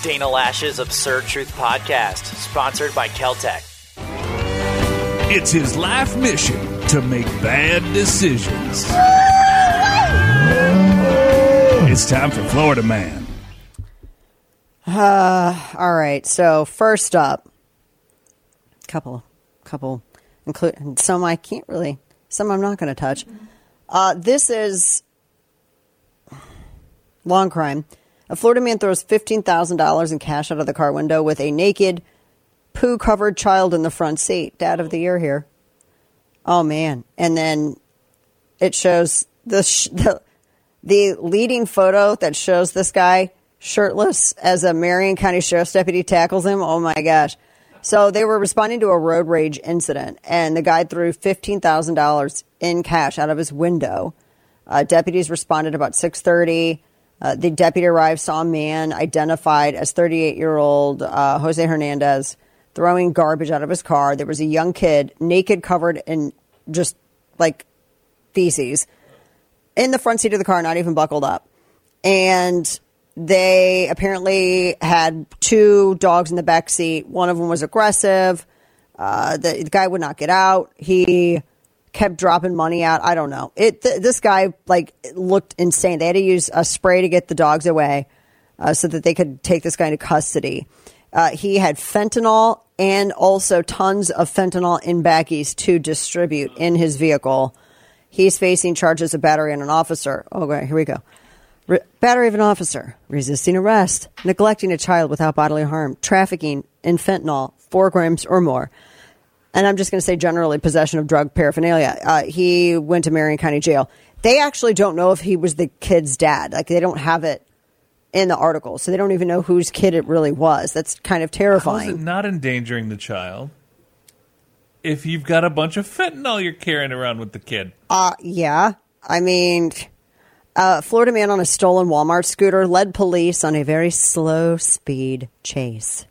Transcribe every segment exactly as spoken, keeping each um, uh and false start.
Dana Lash's Absurd Truth Podcast, sponsored by Keltec. It's his life mission to make bad decisions. It's time for Florida Man. Uh, all right, so first up, couple, couple, include some I can't really, some I'm not going to touch. Uh, this is long crime. A Florida man throws fifteen thousand dollars in cash out of the car window with a naked, poo-covered child in the front seat. Dad of the year here. Oh, man. And then it shows the, sh- the the leading photo that shows this guy shirtless as a Marion County Sheriff's deputy tackles him. Oh, my gosh. So they were responding to a road rage incident, and the guy threw fifteen thousand dollars in cash out of his window. Uh, deputies responded about six thirty. Uh, the deputy arrived, saw a man identified as thirty-eight-year-old uh, Jose Hernandez throwing garbage out of his car. There was a young kid, naked, covered in just, like, feces, in the front seat of the car, not even buckled up. And they apparently had two dogs in the back seat. One of them was aggressive. Uh, the, the guy would not get out. He kept dropping money out. I don't know. It. Th- this guy, like, looked insane. They had to use a spray to get the dogs away uh, so that they could take this guy into custody. Uh, he had fentanyl and also tons of fentanyl in baggies to distribute in his vehicle. He's facing charges of battery on an officer. Okay, here we go. Re- battery of an officer, resisting arrest, neglecting a child without bodily harm, trafficking in fentanyl, four grams or more. And I'm just going to say generally possession of drug paraphernalia. Uh, he went to Marion County Jail. They actually don't know if he was the kid's dad. Like, they don't have it in the article, so they don't even know whose kid it really was. That's kind of terrifying. How is it not endangering the child if you've got a bunch of fentanyl you're carrying around with the kid? Uh, yeah. I mean, a Florida man on a stolen Walmart scooter led police on a very slow speed chase.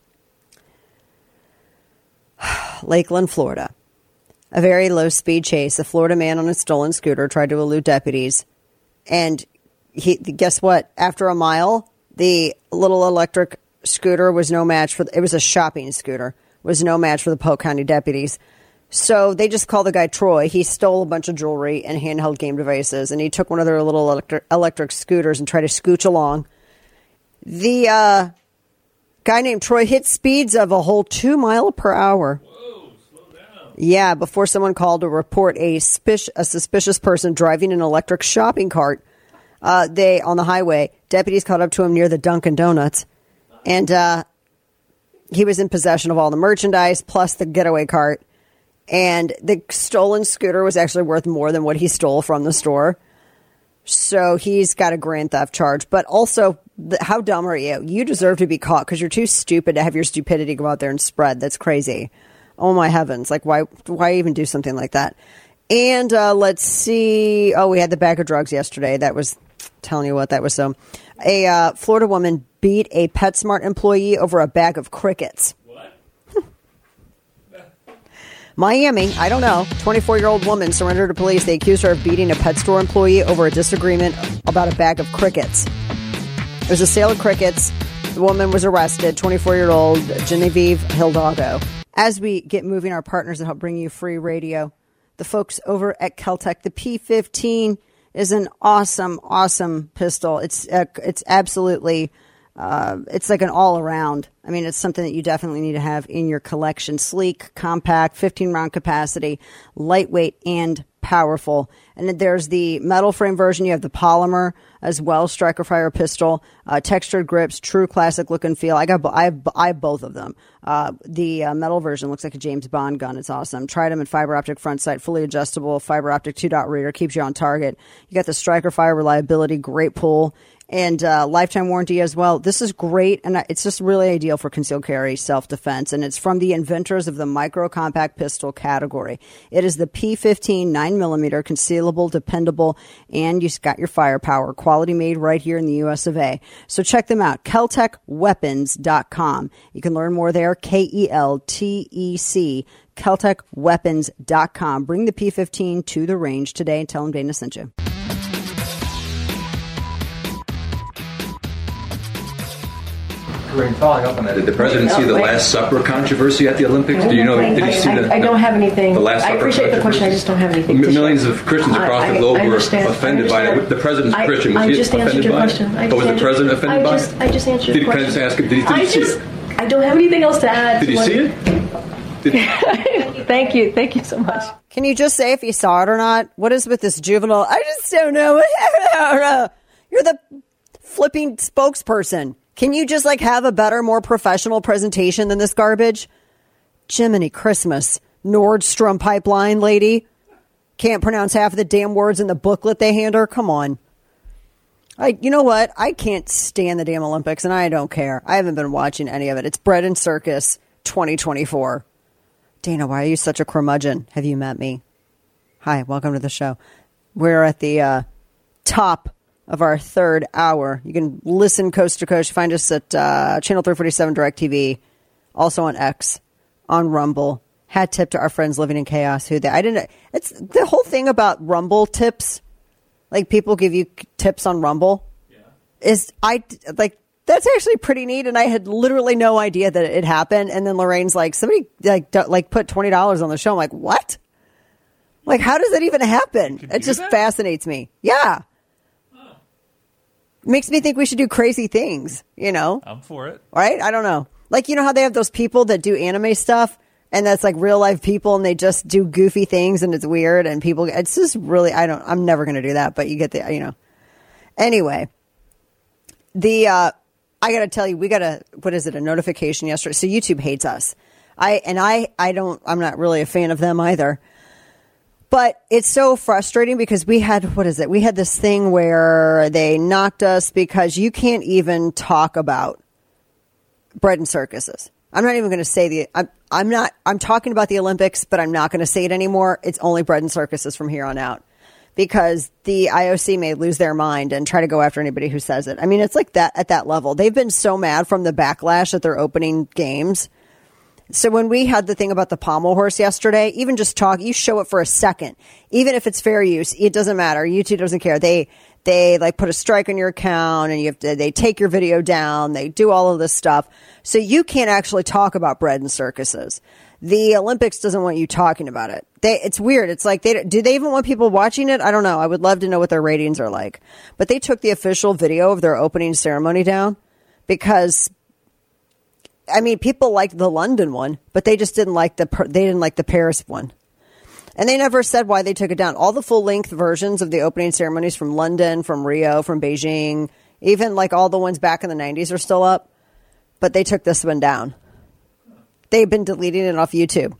Lakeland, Florida. A very low-speed chase. A Florida man on a stolen scooter tried to elude deputies. And he, guess what? After a mile, the little electric scooter was no match for... The, it was a shopping scooter. Was no match for the Polk County deputies. So they just called the guy Troy. He stole a bunch of jewelry and handheld game devices. And he took one of their little electric, electric scooters and tried to scooch along. The... uh guy named Troy hit speeds of a whole two mile per hour. Whoa, slow down. Yeah, before someone called to report a, spish, a suspicious person driving an electric shopping cart. Uh, they on the highway. Deputies caught up to him near the Dunkin' Donuts, and uh, he was in possession of all the merchandise plus the getaway cart. And the stolen scooter was actually worth more than what he stole from the store. So he's got a grand theft charge. But also, how dumb are you? You deserve to be caught because you're too stupid to have your stupidity go out there and spread. That's crazy. Oh, my heavens. Like, why why even do something like that? And uh, let's see. Oh, we had the bag of drugs yesterday. That was, telling you what, that was so. A uh, Florida woman beat a PetSmart employee over a bag of crickets. Miami, I don't know, twenty-four-year-old woman surrendered to police. They accused her of beating a pet store employee over a disagreement about a bag of crickets. It was a sale of crickets. The woman was arrested, twenty-four-year-old Genevieve Hidalgo. As we get moving, our partners that help bring you free radio, the folks over at Keltec, the P fifteen is an awesome, awesome pistol. It's uh, it's absolutely... Uh, it's like an all-around. I mean, it's something that you definitely need to have in your collection. Sleek, compact, fifteen-round capacity, lightweight, and powerful. And then there's the metal frame version. You have the polymer as well, striker fire pistol, uh, textured grips, true classic look and feel. I got, I have, I have both of them. Uh, the uh, metal version looks like a James Bond gun. It's awesome. Tried them in fiber optic front sight, fully adjustable, fiber optic two-dot reader, keeps you on target. You got the striker fire reliability, great pull. And uh, lifetime warranty as well. This is great, and it's just really ideal for concealed carry, self-defense. And it's from the inventors of the micro-compact pistol category. It is the P fifteen nine millimeter, concealable, dependable, and you've got your firepower. Quality made right here in the U S of A. So check them out, keltec weapons dot com. You can learn more there, K E L T E C, keltec weapons dot com. Bring the P fifteen to the range today and tell them Dana sent you. following up on that, did the president No, see the wait. Last Supper controversy at the Olympics? Do you know? I, Did you see I, the? I don't have anything. The Last I Supper appreciate the question. I just don't have anything. M- to Millions share. of Christians across I- the I- globe I were understand. offended I by it. understand. The president's I- Christian. Was I he just offended answered your by question. it? I But just was the answered- president offended I by just, it? I just answered Did, your can I question. just ask him? Did he, did I he see just, it? I don't have anything else to add. Did he What- see it? Did, Thank you. Thank you so much. Can you just say if you saw it or not? What is with this juvenile? I just don't know. You're the flipping spokesperson. Can you just like have a better, more professional presentation than this garbage? Jiminy Christmas. Nordstrom pipeline lady. Can't pronounce half of the damn words in the booklet they hand her. Come on. I, you know what? I can't stand the damn Olympics, and I don't care. I haven't been watching any of it. It's Bread and Circus twenty twenty-four. Dana, why are you such a curmudgeon? Have you met me? Hi, welcome to the show. We're at the uh, top of our third hour. You can listen coast to coast. Find us at uh, Channel three forty-seven DirecTV, also on X, on Rumble. Hat tip to our friends living in chaos. Who they? I didn't. It's the whole thing about Rumble tips. Like people give you tips on Rumble. Yeah. Is I like that's actually pretty neat, and I had literally no idea that it happened. And then Lorraine's like, somebody like d- like put twenty dollars on the show. I'm like, what? Like, how does that even happen? It just that? fascinates me. Yeah. Huh. Makes me think we should do crazy things, you know? I'm for it. Right? I don't know. Like, you know how they have those people that do anime stuff and that's like real life people and they just do goofy things and it's weird and people, it's just really, I don't, I'm never going to do that, but you get the, you know. Anyway, the, uh, I got to tell you, we got a, what is it, a notification yesterday. So YouTube hates us. I, and I, I don't, I'm not really a fan of them either. But it's so frustrating because we had, what is it? We had this thing where they knocked us because you can't even talk about bread and circuses. I'm not even going to say the, I'm, I'm not, I'm talking about the Olympics, but I'm not going to say it anymore. It's only bread and circuses from here on out because the I O C may lose their mind and try to go after anybody who says it. I mean, it's like that at that level. They've been so mad from the backlash at their opening games. So when we had the thing about the pommel horse yesterday, even just talk, you show it for a second, even if it's fair use, it doesn't matter. YouTube doesn't care. They, they like put a strike on your account and you have to, they take your video down. They do all of this stuff. So you can't actually talk about bread and circuses. The Olympics doesn't want you talking about it. They, it's weird. It's like, they, do they even want people watching it? I don't know. I would love to know what their ratings are like, but they took the official video of their opening ceremony down because I mean, people liked the London one, but they just didn't like the they didn't like the Paris one, and they never said why they took it down. All the full length versions of the opening ceremonies from London, from Rio, from Beijing, even like all the ones back in the nineties are still up, but they took this one down. They've been deleting it off YouTube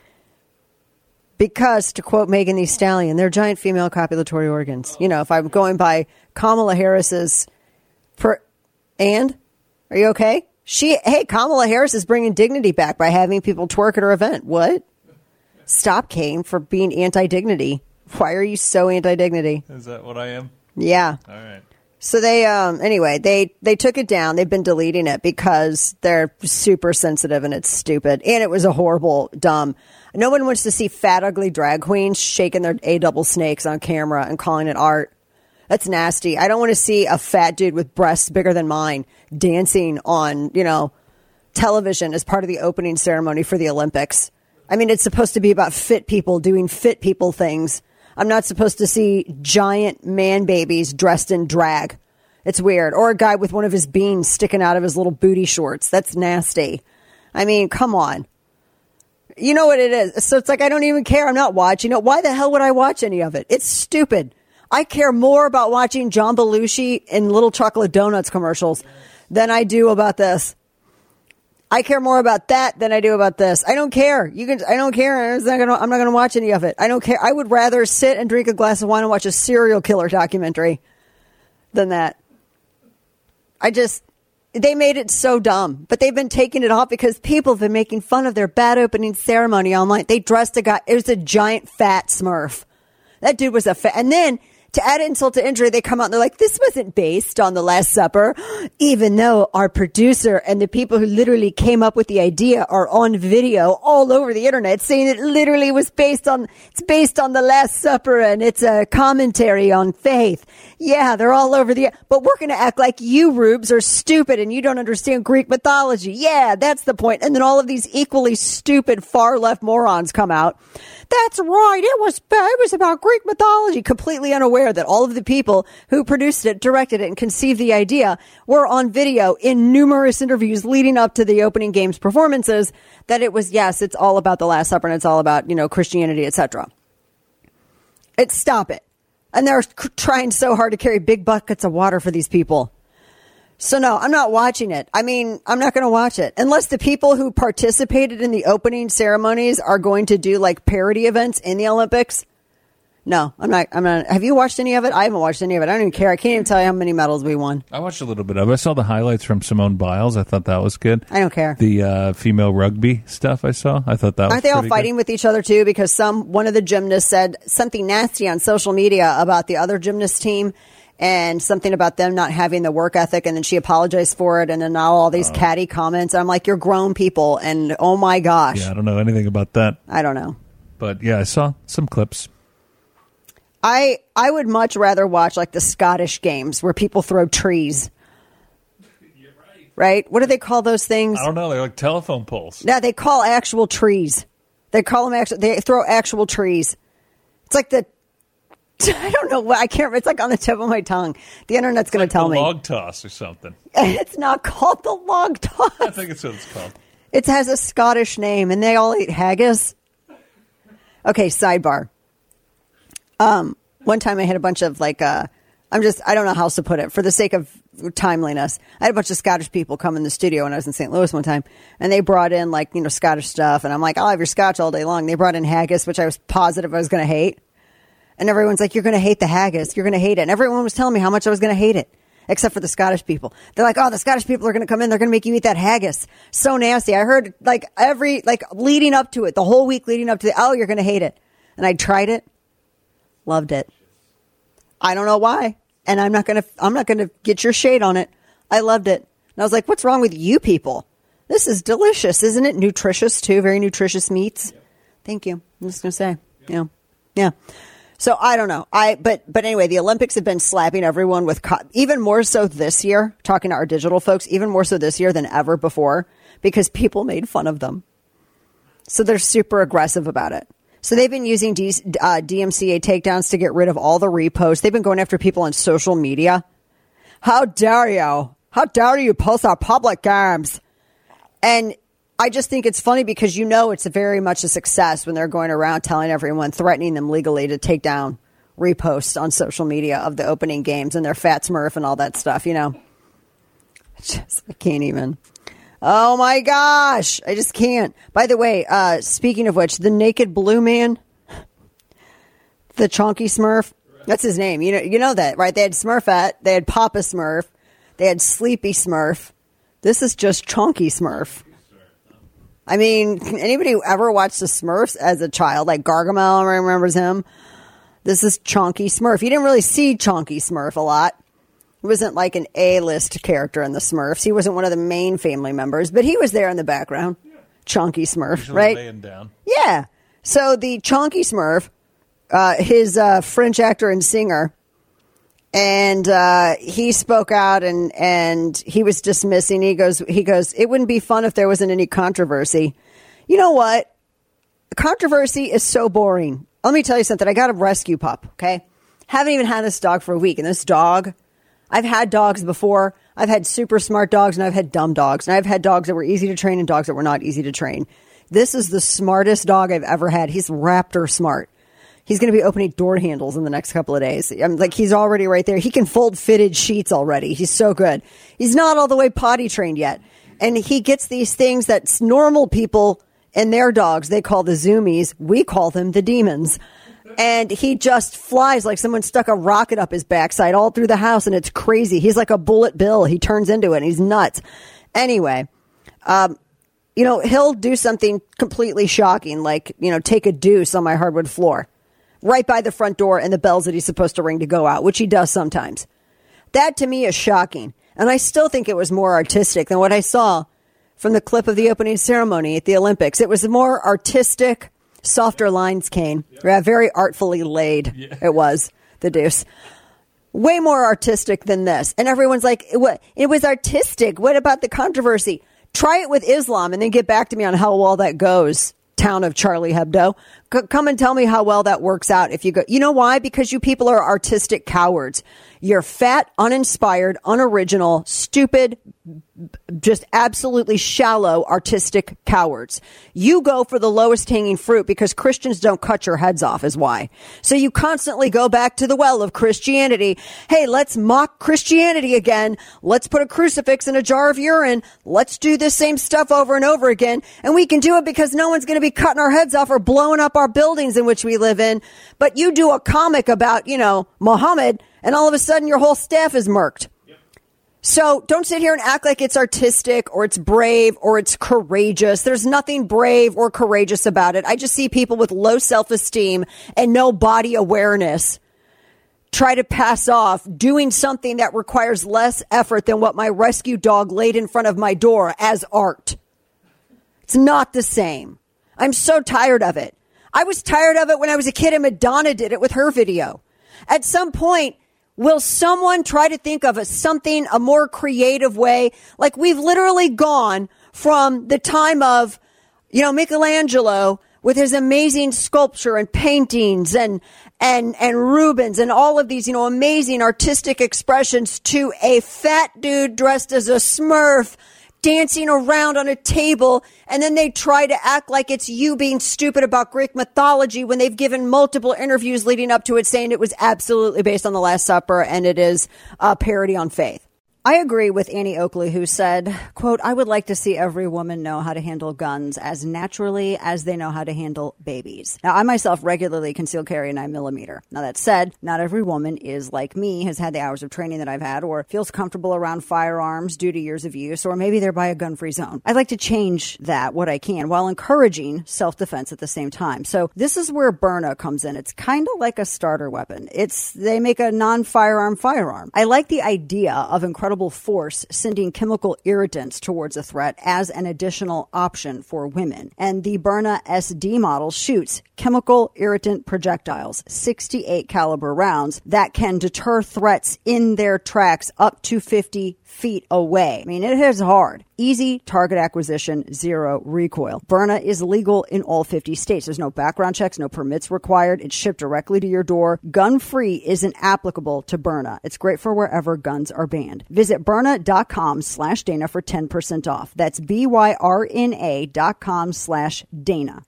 because, to quote Megan Thee Stallion, they're giant female copulatory organs. You know, if I'm going by Kamala Harris's, per, and are you okay? She, hey, Kamala Harris is bringing dignity back by having people twerk at her event. What? Stop, Kane, for being anti-dignity. Why are you so anti-dignity? Is that what I am? Yeah. All right. So they, um, anyway, they, they took it down. They've been deleting it because they're super sensitive and it's stupid. And it was a horrible, dumb. No one wants to see fat, ugly drag queens shaking their A-double snakes on camera and calling it art. That's nasty. I don't want to see a fat dude with breasts bigger than mine dancing on, you know, television as part of the opening ceremony for the Olympics. I mean, it's supposed to be about fit people doing fit people things. I'm not supposed to see giant man babies dressed in drag. It's weird. Or a guy with one of his beans sticking out of his little booty shorts. That's nasty. I mean, come on. You know what it is. So it's like, I don't even care. I'm not watching it. Why the hell would I watch any of it? It's stupid. I care more about watching John Belushi in Little Chocolate Donuts commercials than I do about this. I care more about that than I do about this. I don't care. You can. I don't care. I'm not gonna. I'm not gonna watch any of it. I don't care. I would rather sit and drink a glass of wine and watch a serial killer documentary than that. I just. They made it so dumb, but they've been taking it off because people have been making fun of their bad opening ceremony online. They dressed a guy. It was a giant fat Smurf. That dude was a fat. And then to add insult to injury, they come out and they're like, this wasn't based on the Last Supper, even though our producer and the people who literally came up with the idea are on video all over the internet saying it literally was based on, it's based on the Last Supper and it's a commentary on faith. Yeah, they're all over the, but we're going to act like you rubes are stupid and you don't understand Greek mythology. Yeah, that's the point. And then all of these equally stupid far left morons come out. That's right. It was, it was about Greek mythology, completely unaware that all of the people who produced it, directed it, and conceived the idea were on video in numerous interviews leading up to the opening games performances, that it was, yes, it's all about the Last Supper and it's all about, you know, Christianity, et cetera. It's stop it. And they're c- trying so hard to carry big buckets of water for these people. So no, I'm not watching it. I mean, I'm not going to watch it unless the people who participated in the opening ceremonies are going to do like parody events in the Olympics. No, I'm not. I'm not. Have you watched any of it? I haven't watched any of it. I don't even care. I can't even tell you how many medals we won. I watched a little bit of it. I saw the highlights from Simone Biles. I thought that was good. I don't care. The uh, female rugby stuff I saw. I thought that was Aren't they all pretty fighting good. with each other too? Because some, one of the gymnasts said something nasty on social media about the other gymnast team. And something about them not having the work ethic, and then she apologized for it, and then now all these uh, catty comments. I'm like, you're grown people, and oh my gosh. Yeah, I don't know anything about that. I don't know. But yeah, I saw some clips. I I would much rather watch like the Scottish games where people throw trees. You're right. Right? What do they call those things? I don't know. They're like telephone poles. Yeah, they call actual trees. They call them actual. They throw actual trees. It's like the. I don't know what I can't. It's like on the tip of my tongue. The internet's going like to tell the me log toss or something. It's not called the log toss. I think it's what it's called. It has a Scottish name, and they all eat haggis. Okay, sidebar. Um, one time I had a bunch of like, uh, I'm just, I don't know how else to put it for the sake of timeliness. I had a bunch of Scottish people come in the studio when I was in Saint Louis one time, and they brought in like, you know, Scottish stuff, and I'm like, I'll have your scotch all day long. They brought in haggis, which I was positive I was going to hate. And everyone's like, you're going to hate the haggis. You're going to hate it. And everyone was telling me how much I was going to hate it, except for the Scottish people. They're like, oh, the Scottish people are going to come in. They're going to make you eat that haggis. So nasty. I heard like every, like leading up to it, the whole week leading up to it, oh, you're going to hate it. And I tried it. Loved it. I don't know why. And I'm not going to, I'm not going to get your shade on it. I loved it. And I was like, what's wrong with you people? This is delicious. Isn't it nutritious too? Very nutritious meats. Yep. Thank you. I'm just going to say, yeah. Yeah. So I don't know. I but but anyway, the Olympics have been slapping everyone with co- even more so this year. Talking to our digital folks, even more so this year than ever before, because people made fun of them. So they're super aggressive about it. So they've been using D, uh, D M C A takedowns to get rid of all the reposts. They've been going after people on social media. How dare you? How dare you post our public games? And I just think it's funny because, you know, it's very much a success when they're going around telling everyone, threatening them legally to take down reposts on social media of the opening games and their fat smurf and all that stuff, you know. Just, I can't even. Oh, my gosh. I just can't. By the way, uh, speaking of which, the naked blue man, the chonky smurf, that's his name. You know, you know that, right? They had Smurfette. They had Papa Smurf. They had Sleepy Smurf. This is just chonky Smurf. I mean, anybody who ever watched the Smurfs as a child, like Gargamel, remembers him? This is Chonky Smurf. You didn't really see Chonky Smurf a lot. He wasn't like an A-list character in the Smurfs. He wasn't one of the main family members, but he was there in the background. Yeah. Chonky Smurf, Usually right? Laying down. Yeah. So the Chonky Smurf, uh, his uh, French actor and singer, and uh, he spoke out and, and he was dismissing. He goes, he goes, it wouldn't be fun if there wasn't any controversy. You know what? Controversy is so boring. Let me tell you something. I got a rescue pup, okay? Haven't even had this dog for a week. And this dog, I've had dogs before. I've had super smart dogs and I've had dumb dogs. And I've had dogs that were easy to train and dogs that were not easy to train. This is the smartest dog I've ever had. He's raptor smart. He's going to be opening door handles in the next couple of days. I'm like, he's already right there. He can fold fitted sheets already. He's so good. He's not all the way potty trained yet. And he gets these things that normal people and their dogs, they call the zoomies. We call them the demons. And he just flies like someone stuck a rocket up his backside all through the house. And it's crazy. He's like a bullet bill. He turns into it. And he's nuts. Anyway, um, you know, he'll do something completely shocking, like, you know, take a deuce on my hardwood floor. right by the front door and the bells that he's supposed to ring to go out, which he does sometimes. That to me is shocking. And I still think it was more artistic than what I saw from the clip of the opening ceremony at the Olympics. It was more artistic, softer lines, Kane. Yeah, very artfully laid. Yeah. It was, the deuce. Way more artistic than this. And everyone's like, what? It was artistic. What about the controversy? Try it with Islam and then get back to me on how well that goes. Town of Charlie Hebdo. C- come and tell me how well that works out. If you go, you know why? Because you people are artistic cowards. You're fat, uninspired, unoriginal, stupid, just absolutely shallow artistic cowards. You go for the lowest hanging fruit because Christians don't cut your heads off is why. So you constantly go back to the well of Christianity. Hey, let's mock Christianity again. Let's put a crucifix in a jar of urine. Let's do the same stuff over and over again. And we can do it because no one's going to be cutting our heads off or blowing up our buildings in which we live in. But you do a comic about, you know, Muhammad, and all of a sudden your whole staff is murked. Yep. So don't sit here and act like it's artistic or it's brave or it's courageous. There's nothing brave or courageous about it. I just see people with low self-esteem and no body awareness try to pass off doing something that requires less effort than what my rescue dog laid in front of my door as art. It's not the same. I'm so tired of it. I was tired of it when I was a kid and Madonna did it with her video. At some point, will someone try to think of a something, a more creative way? Like we've literally gone from the time of, you know, Michelangelo with his amazing sculpture and paintings and, and, and Rubens and all of these, you know, amazing artistic expressions to a fat dude dressed as a Smurf dancing around on a table, and then they try to act like it's you being stupid about Greek mythology when they've given multiple interviews leading up to it saying it was absolutely based on the Last Supper and it is a parody on faith. I agree with Annie Oakley, who said, quote, I would like to see every woman know how to handle guns as naturally as they know how to handle babies. Now, I myself regularly conceal carry a nine millimeter. Now, that said, not every woman is like me, has had the hours of training that I've had, or feels comfortable around firearms due to years of use, or maybe they're by a gun-free zone. I'd like to change that, what I can, while encouraging self-defense at the same time. So this is where Byrna comes in. It's kind of like a starter weapon. It's, they make a non-firearm firearm. I like the idea of incredible force sending chemical irritants towards a threat as an additional option for women. And the Byrna S D model shoots chemical irritant projectiles, sixty-eight caliber rounds that can deter threats in their tracks up to fifty feet away. I mean, it is hard. Easy target acquisition, zero recoil. Byrna is legal in all fifty states. There's no background checks, no permits required. It's shipped directly to your door. Gun-free isn't applicable to Byrna. It's great for wherever guns are banned. Visit Byrna.com slash Dana for ten percent off. That's B-Y-R-N-A dot com slash Dana.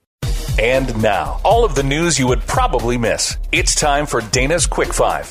And now, all of the news you would probably miss. It's time for Dana's Quick Five.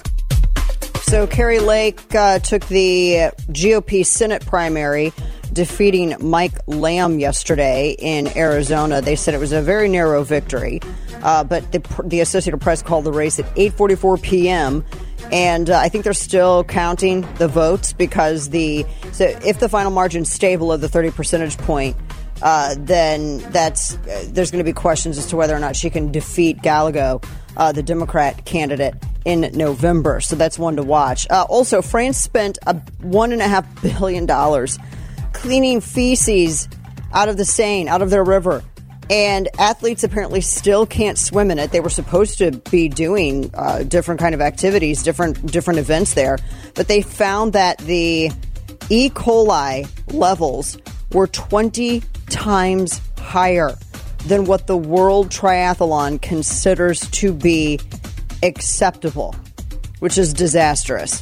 So Kari Lake uh, took the G O P Senate primary, defeating Mike Lamb yesterday in Arizona. They said it was a very narrow victory, uh, but the, the Associated Press called the race at eight forty-four p.m., and uh, I think they're still counting the votes because the so if the final margin's stay below the thirty percentage point, uh, then that's uh, there's going to be questions as to whether or not she can defeat Gallego, uh, the Democrat candidate, in November. So that's one to watch. Uh, also, France spent a one and a half billion dollars cleaning feces out of the Seine, out of their river. And athletes apparently still can't swim in it. They were supposed to be doing uh, different kind of activities, different different events there. But they found that the E. coli levels were twenty times higher than what the World Triathlon considers to be acceptable, which is disastrous.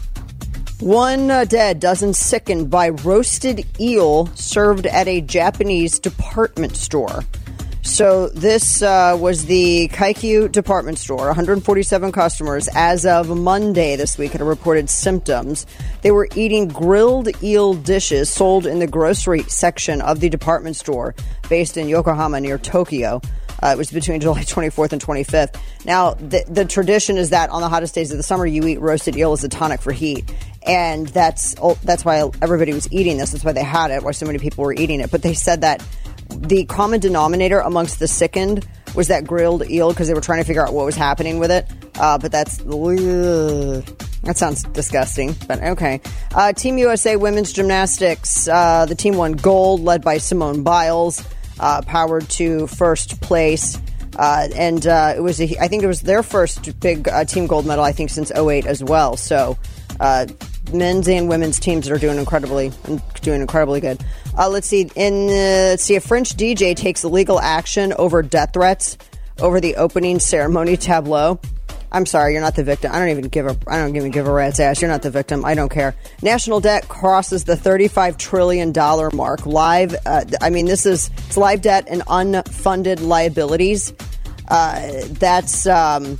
One uh, dead, dozen sickened by roasted eel served at a Japanese department store. So this uh, was the Kaikyu department store. one hundred forty-seven customers as of Monday this week had reported symptoms. They were eating grilled eel dishes sold in the grocery section of the department store based in Yokohama near Tokyo. Uh, it was between July twenty-fourth and twenty-fifth. Now, the, the tradition is that on the hottest days of the summer, you eat roasted eel as a tonic for heat. And that's that's why everybody was eating this. That's why they had it, why so many people were eating it. But they said that the common denominator amongst the sickened was that grilled eel because they were trying to figure out what was happening with it. Uh, but that's ugh, that sounds disgusting. But okay. Uh, Team U S A Women's Gymnastics. Uh, the team won gold, led by Simone Biles, uh, powered to first place. Uh, and uh, it was, a, I think it was their first big uh, team gold medal, I think, since oh eight as well. So uh, men's and women's teams are doing incredibly, doing incredibly good. Uh, let's see. In uh, let's see, a French D J takes legal action over death threats over the opening ceremony tableau. I'm sorry, you're not the victim. I don't even give a. I don't even give a rat's ass. You're not the victim. I don't care. National debt crosses the thirty-five trillion dollars mark. Live. Uh, I mean, this is it's live debt and unfunded liabilities. Uh, that's um,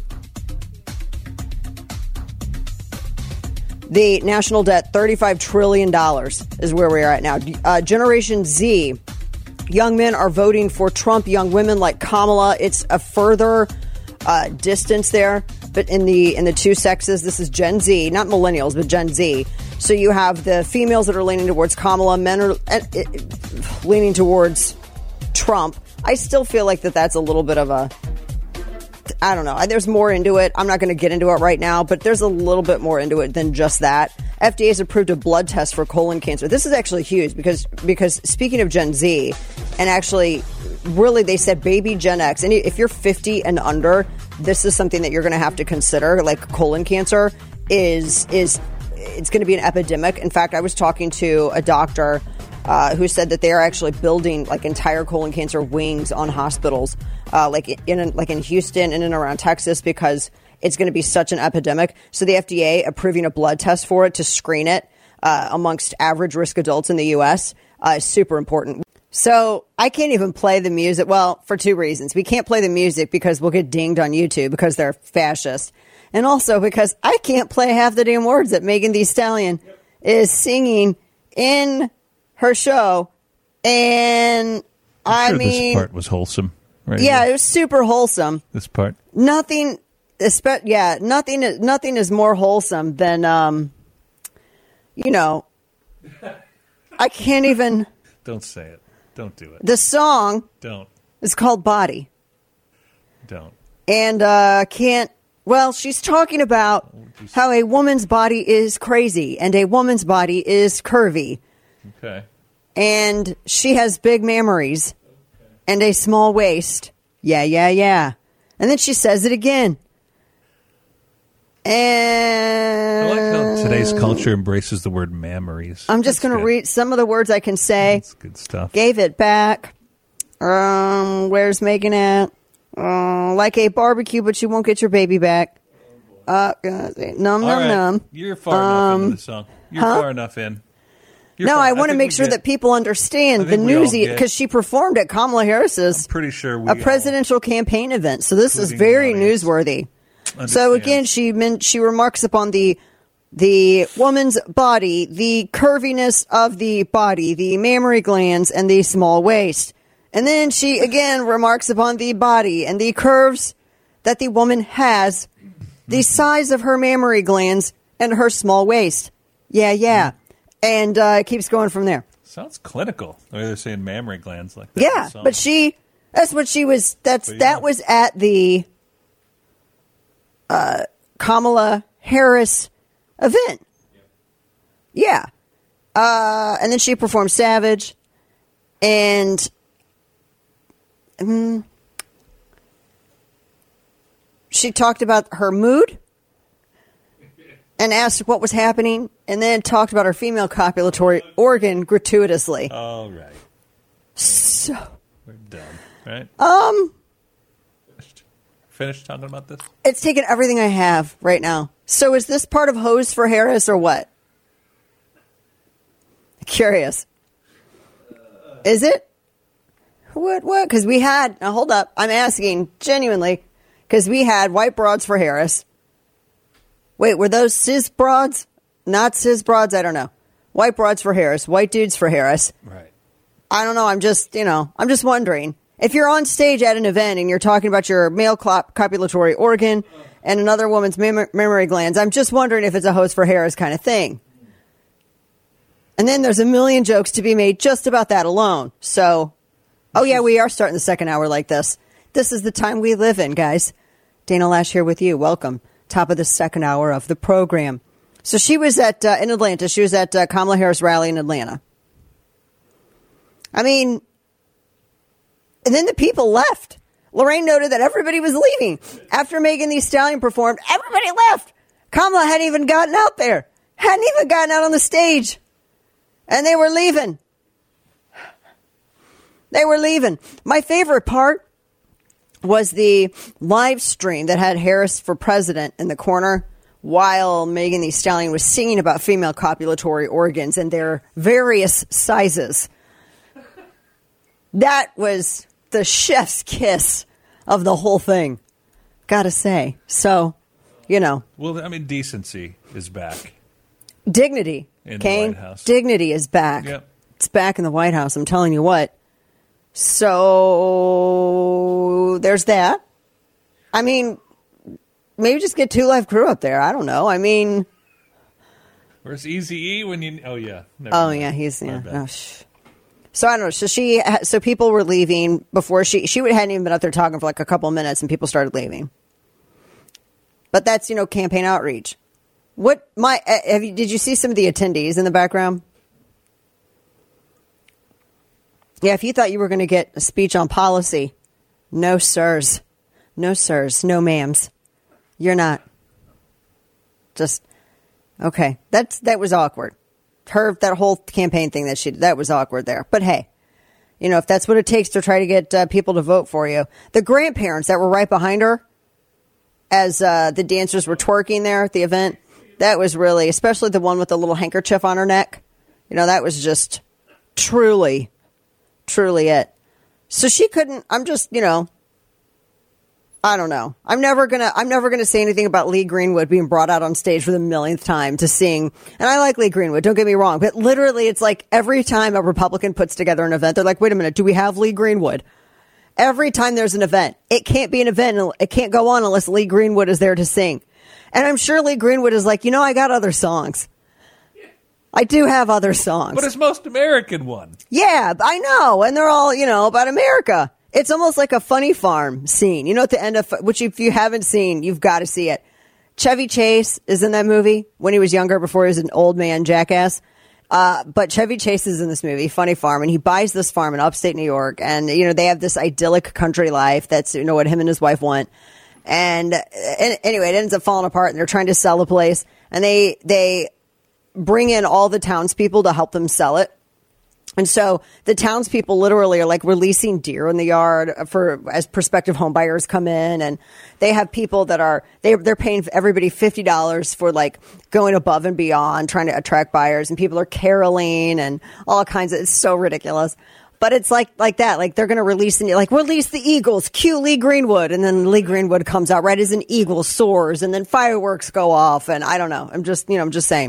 the national debt. thirty-five trillion dollars is where we are at now. Uh, Generation Z. Young men are voting for Trump. Young women like Kamala. It's a further uh, distance there. But in the in the two sexes, this is Gen Z, not millennials, but Gen Z. So you have the females that are leaning towards Kamala, men are uh, uh, leaning towards Trump. I still feel like that that's a little bit of a, I don't know. There's more into it. I'm not going to get into it right now, but there's a little bit more into it than just that. F D A has approved a blood test for colon cancer. This is actually huge because because speaking of Gen Z, and actually, really, they said baby Gen X, and if you're fifty and under, this is something that you're going to have to consider. Like colon cancer is is it's going to be an epidemic. In fact, I was talking to a doctor uh, who said that they are actually building like entire colon cancer wings on hospitals, uh, like in like in Houston and in and around Texas, because it's going to be such an epidemic. So the F D A approving a blood test for it to screen it uh, amongst average risk adults in the U S uh, is super important. So I can't even play the music. Well, for two reasons. We can't play the music because we'll get dinged on YouTube because they're fascist. And also because I can't play half the damn words that Megan Thee Stallion is singing in her show. And I sure mean, this part was wholesome. Right yeah, here. it was super wholesome. This part. Nothing, yeah, nothing, nothing is more wholesome than, um, you know, I can't even. Don't say it. Don't do it. The song Don't. is called Body. Don't. And uh, can't, well, she's talking about how a woman's body is crazy and a woman's body is curvy. Okay. And she has big mammaries okay. and a small waist. Yeah, yeah, yeah. And then she says it again. And I like how today's culture embraces the word mammaries. I'm just going to read some of the words I can say. That's good stuff. Gave it back. Um, where's Megan at? Uh, like a barbecue, but you won't get your baby back. Uh, num, num, right. num. You're far um, enough into the song. You're huh? far enough in. You're no, far, I want to make sure get, that people understand the newsy, because she performed at Kamala Harris's I'm pretty sure we a presidential campaign event. So this is very newsworthy. Understand. So again, she meant, she remarks upon the the woman's body, the curviness of the body, the mammary glands, and the small waist. And then she again remarks upon the body and the curves that the woman has, the size of her mammary glands, and her small waist. Yeah, yeah. And uh, it keeps going from there. Sounds clinical. The way they're saying mammary glands like that. Yeah, but she, that's what she was, that's yeah. that was at the uh, Kamala Harris event. Yeah. Uh, and then she performed Savage. And um, she talked about her mood and asked what was happening, and then talked about her female copulatory organ gratuitously. All right. So we're done, right? Um, finished. Finished talking about this? It's taken everything I have right now. So is this part of Hose for Harris or what? Curious. Is it? What? What? Because we had. Now hold up. I'm asking genuinely because we had white broads for Harris. Wait, were those cis broads? Not cis broads? I don't know. White broads for Harris. White dudes for Harris. Right. I don't know. I'm just, you know, I'm just wondering. If you're on stage at an event and you're talking about your male copulatory organ and another woman's mem- mammary glands, I'm just wondering if it's a Hose for Harris kind of thing. And then there's a million jokes to be made just about that alone. So, oh yeah, we are starting the second hour like this. This is the time we live in, guys. Dana Lash here with you. Welcome. Top of the second hour of the program. So she was at uh, in Atlanta. She was at uh, Kamala Harris rally in Atlanta. I mean, and then the people left. Lorraine noted that everybody was leaving. After Megan Thee Stallion performed, everybody left. Kamala hadn't even gotten out there. Hadn't even gotten out on the stage. And they were leaving. They were leaving. My favorite part was the live stream that had Harris for president in the corner while Megan Thee Stallion was singing about female copulatory organs and their various sizes. That was the chef's kiss of the whole thing. Gotta say. So, you know. Well, I mean, decency is back. Dignity. In Kane, the White House. Dignity is back. Yep. It's back in the White House. I'm telling you what. So, there's that. I mean, maybe just get Two Live Crew up there. I don't know. I mean. Where's Eazy-E when you. Oh, yeah. Never Oh, mind. yeah. He's. My Yeah. bad. Oh, sh- So, I don't know. So, she. So, people were leaving before she. She hadn't even been up there talking for like a couple of minutes and people started leaving. But that's, you know, campaign outreach. What. My. Have you, did you see some of the attendees in the background? Yeah, if you thought you were going to get a speech on policy, no sirs. No sirs. No ma'ams. You're not. Just, okay. That's, that was awkward. Her, that whole campaign thing that she did, that was awkward there. But hey, you know, if that's what it takes to try to get uh, people to vote for you. The grandparents that were right behind her as uh, the dancers were twerking there at the event, that was really, especially the one with the little handkerchief on her neck. You know, that was just truly... Truly it. So she couldn't, I'm just, you know, I don't know. I'm never gonna, I'm never gonna say anything about Lee Greenwood being brought out on stage for the millionth time to sing. And I like Lee Greenwood, don't get me wrong, but literally it's like every time a Republican puts together an event, they're like, wait a minute, do we have Lee Greenwood? Every time there's an event, it can't be an event, it can't go on unless Lee Greenwood is there to sing. And I'm sure Lee Greenwood is like, you know, I got other songs. I do have other songs. But it's most American one. Yeah, I know. And they're all, you know, about America. It's almost like a Funny Farm scene. You know, at the end of, which if you haven't seen, you've got to see it. Chevy Chase is in that movie when he was younger, before he was an old man jackass. Uh, but Chevy Chase is in this movie, Funny Farm, and he buys this farm in upstate New York. And, you know, they have this idyllic country life. That's, you know, what him and his wife want. And, and anyway, it ends up falling apart and they're trying to sell the place. And they, they, bring in all the townspeople to help them sell it. And so the townspeople literally are like releasing deer in the yard for as prospective home buyers come in. And they have people that are, they, they're paying everybody fifty dollars for like going above and beyond, trying to attract buyers. And people are caroling and all kinds of, it's so ridiculous. But it's like, like that, like they're going to release, and like, release the Eagles, cue Lee Greenwood. And then Lee Greenwood comes out right as an eagle soars, and then fireworks go off. And I don't know. I'm just, you know, I'm just saying.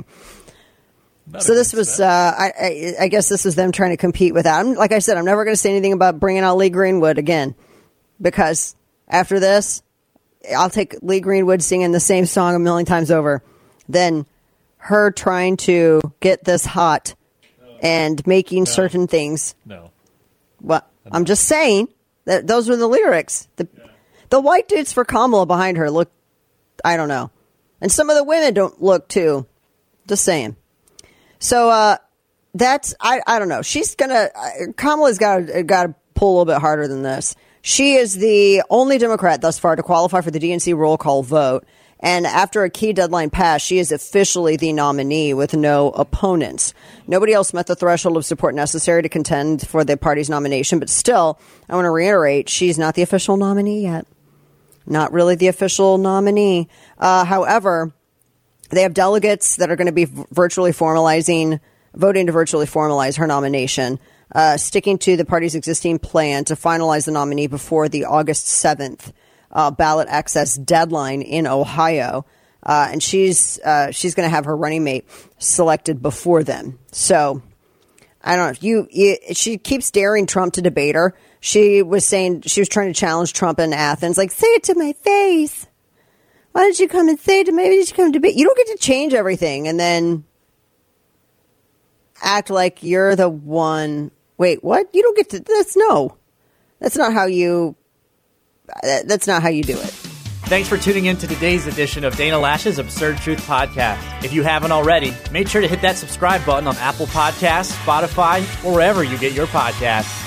Not so this was, uh, I, I, I guess this was them trying to compete with that. I'm, like I said, I'm never going to say anything about bringing out Lee Greenwood again, because after this, I'll take Lee Greenwood singing the same song a million times over than her trying to get this hot no. and making no. certain things. No. Well, I'm just saying that those were the lyrics. The, yeah. the white dudes for Kamala behind her look, I don't know. And some of the women don't look too. Just saying. So, uh, that's, I, I don't know. She's gonna, uh, Kamala's got got to pull a little bit harder than this. She is the only Democrat thus far to qualify for the D N C roll call vote. And after a key deadline passed, she is officially the nominee with no opponents. Nobody else met the threshold of support necessary to contend for the party's nomination. But still, I want to reiterate, she's not the official nominee yet. Not really the official nominee. Uh, however, they have delegates that are going to be virtually formalizing, voting to virtually formalize her nomination, uh, sticking to the party's existing plan to finalize the nominee before the August seventh uh, ballot access deadline in Ohio. Uh, and she's uh, she's going to have her running mate selected before then. So I don't know. If you, you she keeps daring Trump to debate her. She was saying she was trying to challenge Trump in Athens, like, say it to my face. Why don't you come and say to me? Maybe you should come to debate. You don't get to change everything and then act like you're the one. Wait, what? You don't get to. That's no. That's not how you that, that's not how you do it. Thanks for tuning in to today's edition of Dana Lash's Absurd Truth Podcast. If you haven't already, make sure to hit that subscribe button on Apple Podcasts, Spotify, or wherever you get your podcasts.